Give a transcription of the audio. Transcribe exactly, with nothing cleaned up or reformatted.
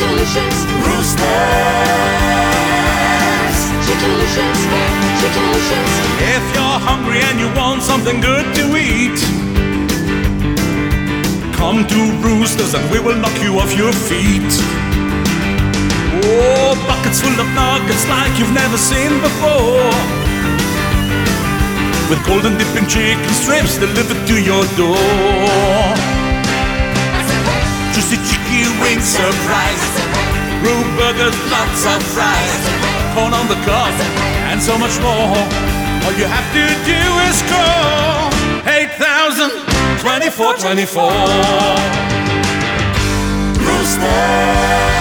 Chickalicious. Roosters. Chickalicious. Chickalicious. If you're hungry and you want something good to eat, come to Roosters and we will knock you off your feet. Oh, buckets full of nuggets like you've never seen before, with golden dipping chicken strips delivered to your door. Juicy chicken wings surprise, brew burgers, lots of fries, corn on the cob, and so much more. All you have to do is call eight thousand twenty-four twenty-four. Roosters.